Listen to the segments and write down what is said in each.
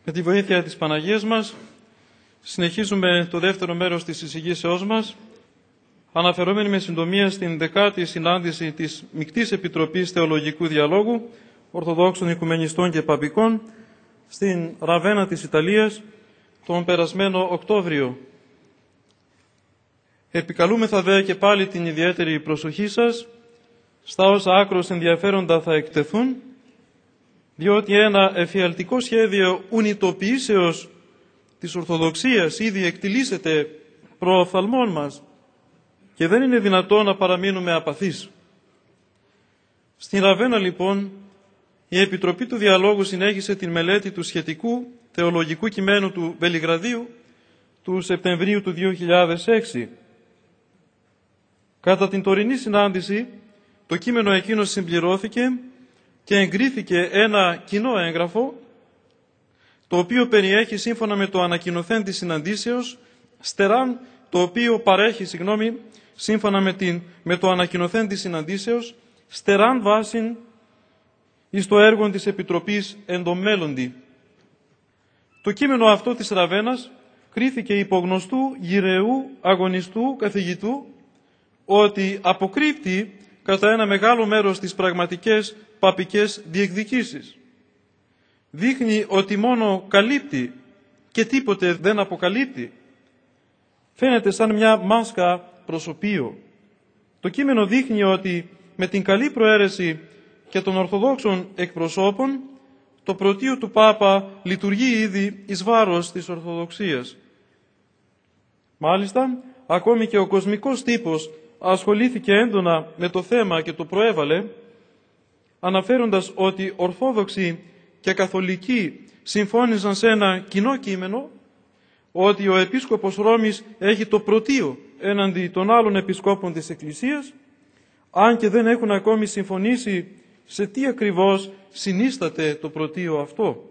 Με τη βοήθεια της Παναγίας μας συνεχίζουμε το δεύτερο μέρος της εισηγήσεώς μας, αναφερόμενοι με συντομία στην 10η συνάντηση της Μικτής Επιτροπής Θεολογικού Διαλόγου Ορθοδόξων Οικουμενιστών και Παπικών στην Ραβένα της Ιταλίας τον περασμένο Οκτώβριο. Επικαλούμεθα δε και πάλι την ιδιαίτερη προσοχή σας στα όσα άκρως ενδιαφέροντα θα εκτεθούν, διότι ένα εφιαλτικό σχέδιο ουνητοποιήσεως της Ορθοδοξίας ήδη εκτιλήσεται προοφθαλμών μας και δεν είναι δυνατό να παραμείνουμε απαθείς. Στην Ραβένα λοιπόν η Επιτροπή του Διαλόγου συνέχισε την μελέτη του σχετικού θεολογικού κειμένου του Βελιγραδίου του Σεπτεμβρίου του 2006. Κατά την τωρινή συνάντηση το κείμενο εκείνο συμπληρώθηκε και εγκρίθηκε ένα κοινό έγγραφο, το οποίο περιέχει σύμφωνα με το ανακοινωθέν της συναντήσεως στεράν, το οποίο παρέχει, σύμφωνα με το ανακοινωθέν της συναντήσεως, στεράν βάσιν εις το έργο της Επιτροπής εν το μέλλοντι. Το κείμενο αυτό της Ραβένας κρίθηκε υπογνωστού γυρεού αγωνιστού καθηγητού ότι αποκρύπτει κατά ένα μεγάλο μέρος τις πραγματικές παπικές διεκδικήσεις. Δείχνει ότι μόνο καλύπτει και τίποτε δεν αποκαλύπτει. Φαίνεται σαν μια μάσκα προσωπείο. Το κείμενο δείχνει ότι με την καλή προαίρεση και των Ορθοδόξων εκπροσώπων το πρωτείο του Πάπα λειτουργεί ήδη εις βάρος της Ορθοδοξίας. Μάλιστα, ακόμη και ο κοσμικός τύπος ασχολήθηκε έντονα με το θέμα και το προέβαλε, αναφέροντας ότι Ορθόδοξοι και Καθολικοί συμφώνησαν σε ένα κοινό κείμενο ότι ο Επίσκοπος Ρώμης έχει το πρωτείο έναντι των άλλων επισκόπων της Εκκλησίας, αν και δεν έχουν ακόμη συμφωνήσει σε τι ακριβώς συνίσταται το πρωτείο αυτό.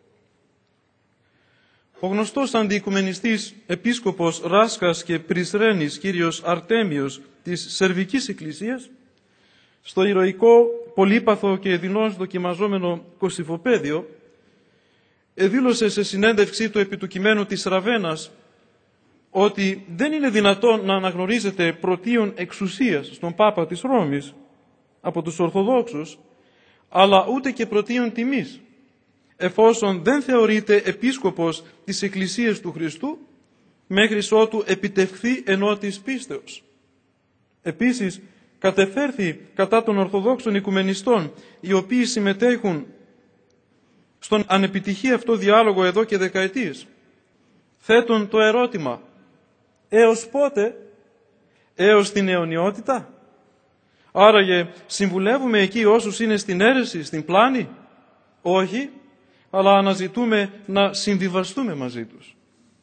Ο γνωστός αντιοικουμενιστής επίσκοπος Ράσκας και Πρισρένης, κύριος Αρτέμιος της Σερβικής Εκκλησίας, στο ηρωικό, πολύπαθο και δεινώς δοκιμαζόμενο Κωσυφοπαίδιο, δήλωσε σε συνέντευξή του επί του κειμένου της Ραβένας ότι δεν είναι δυνατόν να αναγνωρίζεται πρωτείον εξουσίας στον Πάπα της Ρώμης από τους Ορθοδόξους, αλλά ούτε και πρωτείον τιμής, εφόσον δεν θεωρείται επίσκοπος της Εκκλησίας του Χριστού μέχρι ότου επιτευχθεί ενότης πίστεως. Επίσης, κατεφέρθη κατά των Ορθοδόξων Οικουμενιστών, οι οποίοι συμμετέχουν στον ανεπιτυχή αυτό διάλογο εδώ και δεκαετίες, θέτουν το ερώτημα: έως πότε? Έως την αιωνιότητα? Άραγε συμβουλεύουμε εκεί όσους είναι στην αίρεση, στην πλάνη? Όχι, αλλά αναζητούμε να συμβιβαστούμε μαζί τους.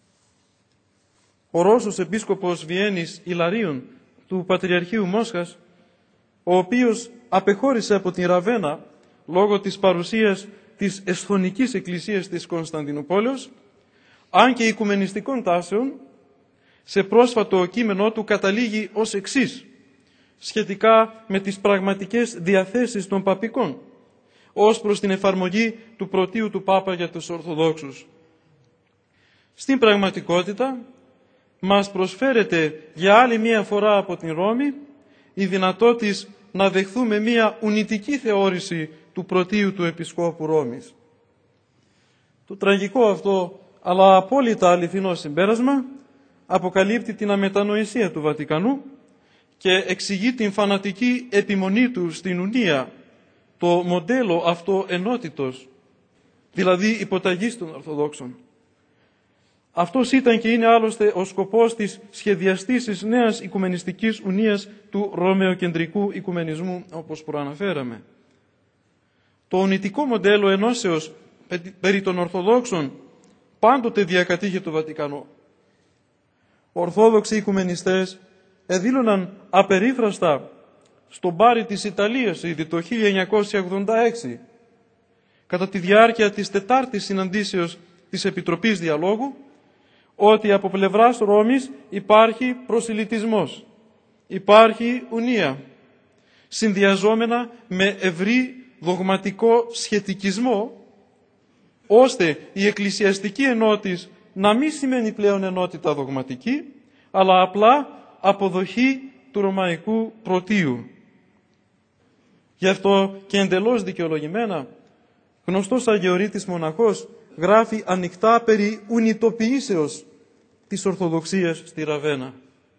Ο Ρώσος επίσκοπος Βιέννης Ιλαρίων του Πατριαρχείου Μόσχας, ο οποίος απεχώρησε από την Ραβένα λόγω της παρουσίας της εσθονικής εκκλησίας της Κωνσταντινούπολης, αν και οικουμενιστικών τάσεων, σε πρόσφατο κείμενό του καταλήγει ως εξής σχετικά με τις πραγματικές διαθέσεις των παπικών ως προς την εφαρμογή του πρωτείου του Πάπα για τους Ορθοδόξους. Στην πραγματικότητα μας προσφέρεται για άλλη μία φορά από την Ρώμη η δυνατότητα να δεχθούμε μία ουνητική θεώρηση του πρωτείου του Επισκόπου Ρώμης. Το τραγικό αυτό αλλά απόλυτα αληθινό συμπέρασμα αποκαλύπτει την αμετανοησία του Βατικανού και εξηγεί την φανατική επιμονή του στην ουνία, το μοντέλο αυτό ενότητος, δηλαδή υποταγής των Ορθοδόξων. Αυτός ήταν και είναι άλλωστε ο σκοπός της σχεδιαστής νέας οικουμενιστικής ουνίας του ρωμαιοκεντρικού οικουμενισμού, όπως προαναφέραμε. Το ουνητικό μοντέλο ενώσεως περί των Ορθοδόξων πάντοτε διακατήχε το Βατικανό. Ορθόδοξοι οικουμενιστές εδήλωναν απερίφραστα στον Μπάρι της Ιταλίας ήδη το 1986, κατά τη διάρκεια της 4ης συναντήσεως της Επιτροπής Διαλόγου, ότι από πλευράς Ρώμης υπάρχει προσιλητισμός, υπάρχει ουνία, συνδυαζόμενα με ευρύ δογματικό σχετικισμό ώστε η εκκλησιαστική ενότης να μην σημαίνει πλέον ενότητα δογματική, αλλά απλά αποδοχή του ρωμαϊκού πρωτείου. Γι' αυτό και εντελώς δικαιολογημένα, γνωστός Αγιορείτης μοναχός γράφει ανοιχτά περί ουνητοποιήσεως της Ορθοδοξίας στη Ραβένα.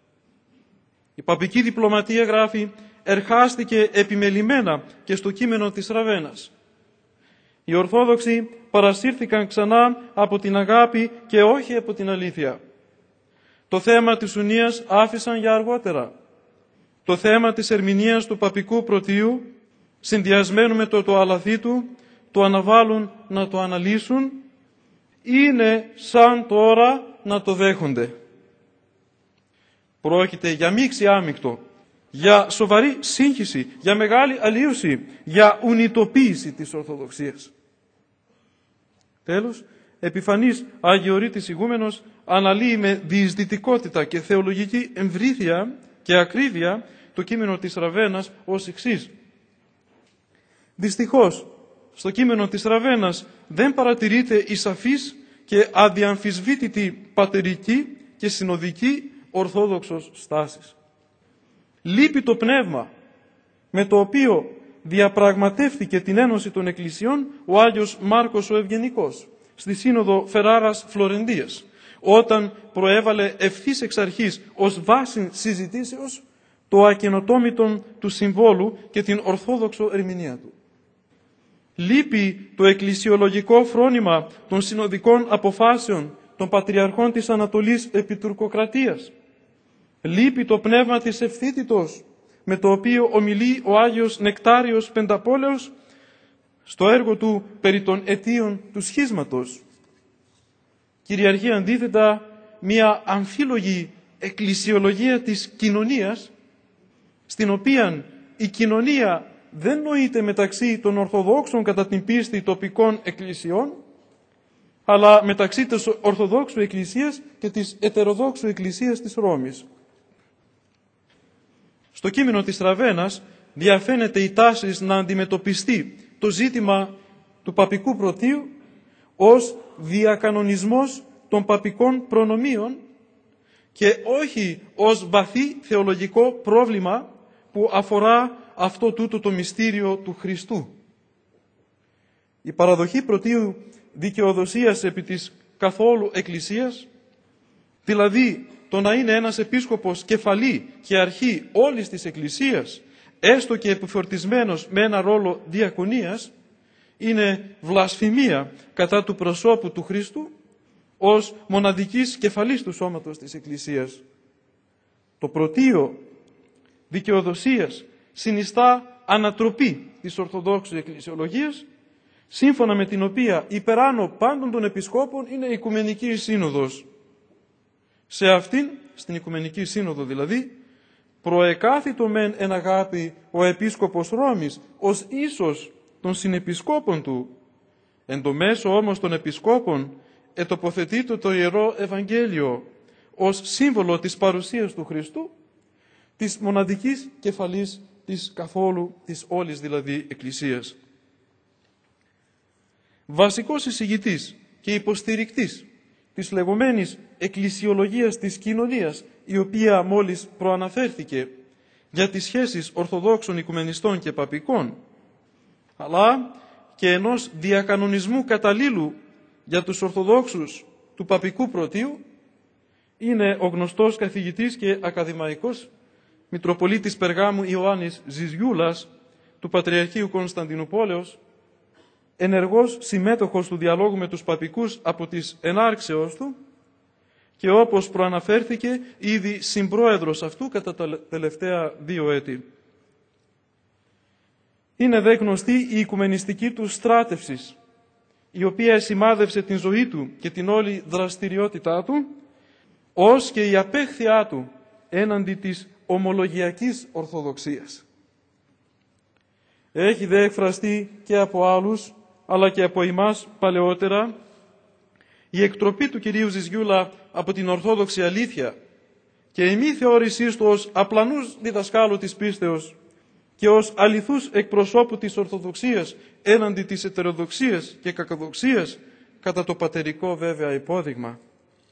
Η παπική διπλωματία, γράφει, ερχάστηκε επιμελημένα και στο κείμενο της Ραβένας. Οι Ορθόδοξοι παρασύρθηκαν ξανά από την αγάπη και όχι από την αλήθεια. Το θέμα της ουνίας άφησαν για αργότερα. Το θέμα της ερμηνείας του παπικού πρωτείου, συνδυασμένου με το αλαθή του, το αναβάλουν να το αναλύσουν, είναι σαν τώρα να το δέχονται. Πρόκειται για μίξη άμυκτο, για σοβαρή σύγχυση, για μεγάλη αλλίωση, για ουνητοποίηση της Ορθοδοξίας. Τέλος, επιφανής Αγιορείτης ηγούμενος αναλύει με διεισδυτικότητα και θεολογική εμβρήθεια και ακρίβεια το κείμενο της Ραβένας ως εξής. Δυστυχώς, στο κείμενο της Ραβένας δεν παρατηρείται η σαφής και αδιαμφισβήτητη πατερική και συνοδική ορθόδοξος στάσης. Λείπει το πνεύμα με το οποίο διαπραγματεύτηκε την Ένωση των Εκκλησιών ο Άγιος Μάρκος ο Ευγενικός στη Σύνοδο Φεράρας Φλωρεντίας, όταν προέβαλε ευθύς εξ αρχής ως βάση συζητήσεως το ακενοτόμητον του συμβόλου και την ορθόδοξο ερμηνεία του. Λείπει το εκκλησιολογικό φρόνημα των συνοδικών αποφάσεων των Πατριαρχών της Ανατολής επί τουρκοκρατίας. Λείπει το πνεύμα της ευθύτητος με το οποίο ομιλεί ο Άγιος Νεκτάριος Πενταπόλεως στο έργο του περί των αιτίων του σχίσματος. Κυριαρχεί αντίθετα μια αμφίλογη εκκλησιολογία της κοινωνίας, στην οποία η κοινωνία δεν νοείται μεταξύ των Ορθοδόξων κατά την πίστη τοπικών εκκλησιών, αλλά μεταξύ της Ορθοδόξου Εκκλησίας και της Ετεροδόξου Εκκλησίας της Ρώμης. Στο κείμενο της Ραβένας διαφαίνεται η τάση να αντιμετωπιστεί το ζήτημα του παπικού πρωτείου ως διακανονισμός των παπικών προνομίων και όχι ως βαθύ θεολογικό πρόβλημα που αφορά αυτό τούτο το μυστήριο του Χριστού. Η παραδοχή πρωτείου δικαιοδοσίας επί της καθόλου Εκκλησίας, δηλαδή το να είναι ένας επίσκοπος κεφαλή και αρχή όλης της Εκκλησίας, έστω και επιφορτισμένος με ένα ρόλο διακονίας, είναι βλασφημία κατά του προσώπου του Χριστού ως μοναδικής κεφαλής του σώματος της Εκκλησίας. Το πρωτείο δικαιοδοσίας συνιστά ανατροπή της Ορθοδόξου Εκκλησιολογίας, σύμφωνα με την οποία υπεράνω πάντων των επισκόπων είναι η Οικουμενική Σύνοδος. Σε αυτήν, στην Οικουμενική Σύνοδο δηλαδή, προεκάθητο μεν εν αγάπη ο Επίσκοπος Ρώμης ως ίσος των συνεπισκόπων του, εν το μέσο όμως των επισκόπων ετοποθετείται το Ιερό Ευαγγέλιο ως σύμβολο της παρουσίας του Χριστού, της μοναδικής κεφαλής της καθόλου, της όλης δηλαδή Εκκλησίας. Βασικός εισηγητής και υποστηρικτής της λεγόμενης εκκλησιολογίας της κοινωνίας, η οποία μόλις προαναφέρθηκε για τις σχέσεις Ορθοδόξων Οικουμενιστών και Παπικών, αλλά και ενός διακανονισμού καταλήλου για τους Ορθοδόξους του Παπικού Πρωτείου, είναι ο γνωστός καθηγητής και ακαδημαϊκός Μητροπολίτης Περγάμου Ιωάννης Ζιζιούλας του Πατριαρχείου Κωνσταντινούπολεως, ενεργός συμμέτοχος του διαλόγου με τους παπικούς από τις ενάρξεώς του και όπως προαναφέρθηκε ήδη συμπρόεδρος αυτού κατά τα τελευταία 2 έτη. Είναι δε γνωστή η οικουμενιστική του στράτευση, η οποία σημάδευσε την ζωή του και την όλη δραστηριότητά του, ως και η απέχθειά του έναντι της ομολογιακής Ορθοδοξίας. Έχει δε εκφραστεί και από άλλους, αλλά και από εμάς παλαιότερα, η εκτροπή του κυρίου Ζιζιούλα από την Ορθόδοξη αλήθεια και η μη θεώρησής του ως απλανούς διδασκάλου της πίστεως και ως αληθούς εκπροσώπου της Ορθοδοξίας έναντι της ετεροδοξίας και κακοδοξίας κατά το πατερικό βέβαια υπόδειγμα.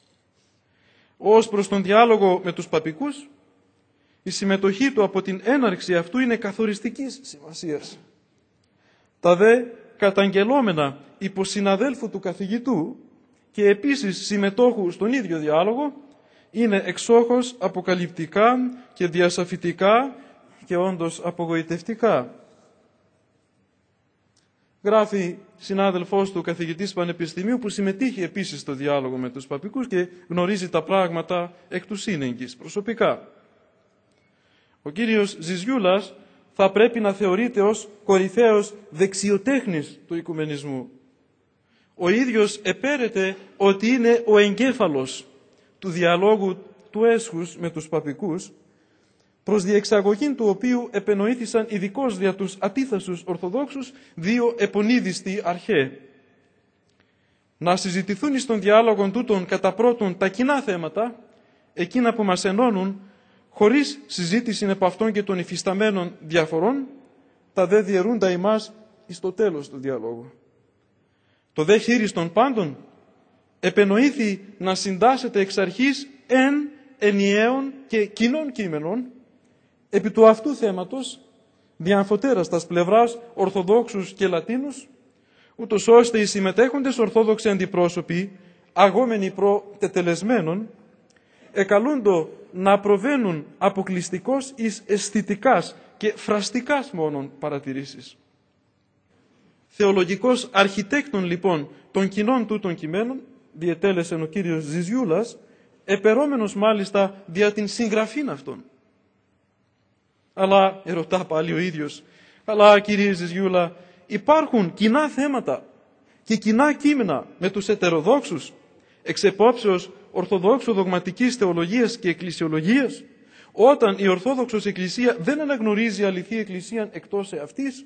Ως προς τον διάλογο με τους παπικούς, η συμμετοχή του από την έναρξη αυτού είναι καθοριστικής σημασίας. Τα δε καταγγελόμενα υποσυναδέλφου του καθηγητού και επίσης συμμετόχου στον ίδιο διάλογο είναι εξόχως αποκαλυπτικά και διασαφητικά και όντως απογοητευτικά. Γράφει συνάδελφός του καθηγητής πανεπιστημίου που συμμετείχε επίσης στο διάλογο με τους παπικούς και γνωρίζει τα πράγματα εκ του σύνεγγυς προσωπικά. Ο κύριος Ζιζιούλας θα πρέπει να θεωρείται ως κορυφαίος δεξιοτέχνης του οικουμενισμού. Ο ίδιος επέρεται ότι είναι ο εγκέφαλος του διαλόγου του έσχους με τους παπικούς, προς διεξαγωγήν του οποίου επενοήθησαν ειδικώς δια τους ατίθασους Ορθοδόξους δύο επονίδιστοι αρχαί. Να συζητηθούν εις των διάλογων τούτων κατά πρώτον τα κοινά θέματα, εκείνα που μας ενώνουν, χωρίς συζήτηση επ' αυτών και των υφισταμένων διαφορών, τα δε διαιρούντα ημάς εις το τέλος του διαλόγου. Το δε χείρις των πάντων επενοήθη να συντάσσεται εξ αρχής ενιαίων και κοινών κείμενων επί του αυτού θέματος διαμφωτέρας τας πλευράς Ορθοδόξους και Λατίνους, ούτως ώστε οι συμμετέχοντες Ορθόδοξοι αντιπρόσωποι, αγόμενοι προτετελεσμένων, εκαλούντο να προβαίνουν αποκλειστικώς εις αισθητικάς και φραστικάς μόνον παρατηρήσεις. Θεολογικός αρχιτέκτον λοιπόν των κοινών τούτων κειμένων διετέλεσε ο κύριος Ζιζιούλας, επερώμενος μάλιστα δια την συγγραφήν αυτών. Αλλά, ερωτά πάλι ο ίδιος, αλλά κύριε Ζιζιούλα, υπάρχουν κοινά θέματα και κοινά κείμενα με τους ετεροδόξους, εξ επόψεως ορθοδόξου δογματικής θεολογίας και εκκλησιολογίας, όταν η Ορθόδοξος Εκκλησία δεν αναγνωρίζει αληθή Εκκλησία εκτός εαυτής.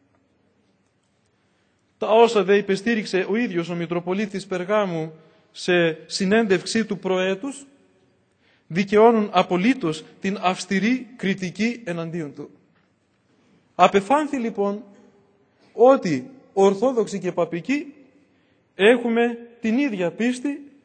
Τα όσα δε υπεστήριξε ο ίδιος ο Μητροπολίτης Περγάμου σε συνέντευξή του προέτους, δικαιώνουν απολύτως την αυστηρή κριτική εναντίον του. Απεφάνθη λοιπόν ότι Ορθόδοξοι και Παπικοί έχουμε την ίδια πίστη